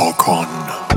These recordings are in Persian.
ماکان.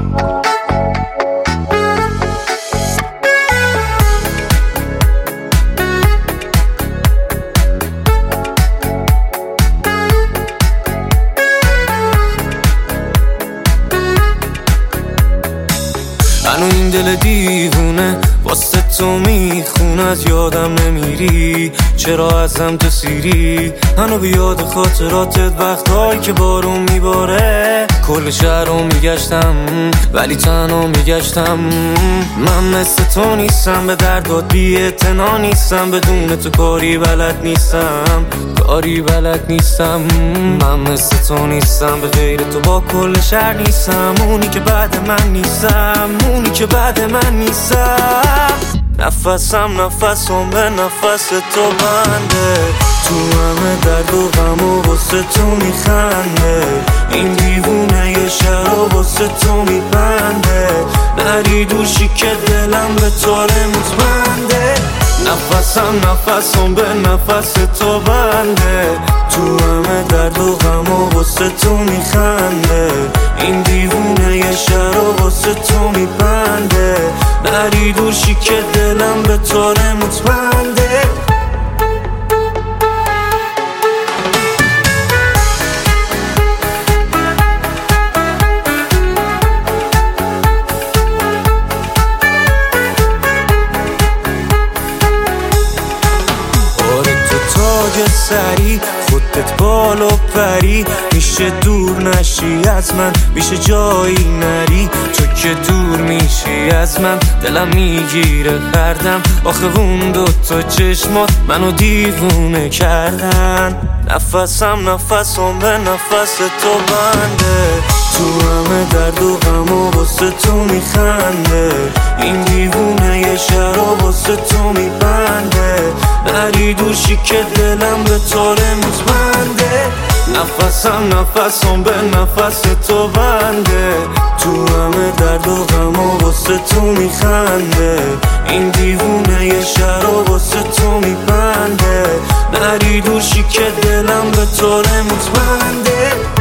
منو این دل دیوونه واسه تو میخونه، از یادم نمیری چرا ازم تو سیری. منو بیاد خاطراتت وقتایی که بارون میباره، کل شهر رو میگشتم ولی تنها میگشتم. من مثل تو نیستم، به دردات بی اعتنا نیستم، بدون تو کاری بلد نیستم، کاری بلد نیستم. من مثل تو نیستم، به غیر تو با کل شهر نیستم، اونی که بعد من نیستم، اونی که بعد من نیستم. نفسم نفسم به نفس تو بنده، تو همه درد و غم و واسه تو میخنده. این دیوونه یه شهر و واسه تو میبنده، نری دوشی که دلم به طاره مطمئنده. نفسم نفسم به نفس تو بنده، تو همه درد و غم و واسه تو میخنده. این دیوونه یه شهر و واسه تو میبنده، نری دوشی که دلم به طاره مطمئنده. تاج سری خودت بالا پری، میشه دور نشی از من، میشه جایی نری. تو که دور میشی از من دلم میگیره هردم، آخه اون دوتا چشمات منو دیوونه کردن. نفسم نفسم به نفس تو بنده، تو همه درد و غم و واسه تو میخنده. این دیوونه یه شهر و واسه تو میبنده، نری دوشی که دلم به طاره مطمئنده. نفسم نفسم به نفس تو بنده، تو همه درد و غم و واسه تو میخنده. این دیوونه یه شهر و واسه تو میبنده، نری دوشی که دلم به طاره مطمئنده.